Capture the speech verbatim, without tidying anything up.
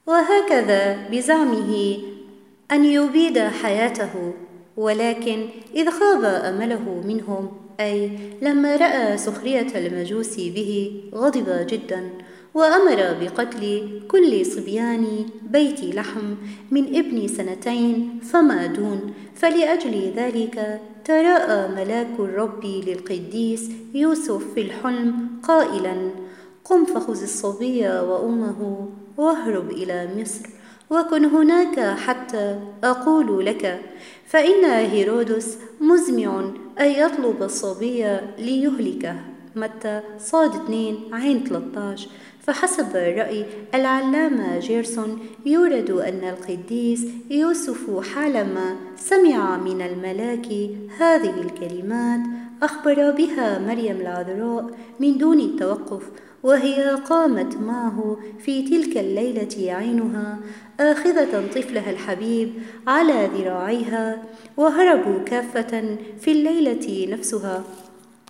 وهكذا بزعمه أن يبيد حياته. ولكن إذ خاب أمله منهم، أي لما رأى سخرية المجوس به، غضب جدا وأمر بقتل كل صبيان بيت لحم من ابن سنتين فما دون. فلأجل ذلك تراءى ملاك الرب للقديس يوسف في الحلم قائلا: قم فخذ الصبي وأمه واهرب إلى مصر، وكن هناك حتى أقول لك، فإن هيرودس مزمع أن يطلب الصبي ليهلكه. متى صاد اثنين عين ثلاثة عشر. فحسب رأي العلامة جيرسون يورد أن القديس يوسف حالما سمع من الملاك هذه الكلمات أخبر بها مريم العذراء من دون توقف، وهي قامت معه في تلك الليلة عينها آخذة طفلها الحبيب على ذراعيها، وهربوا كافة في الليلة نفسها.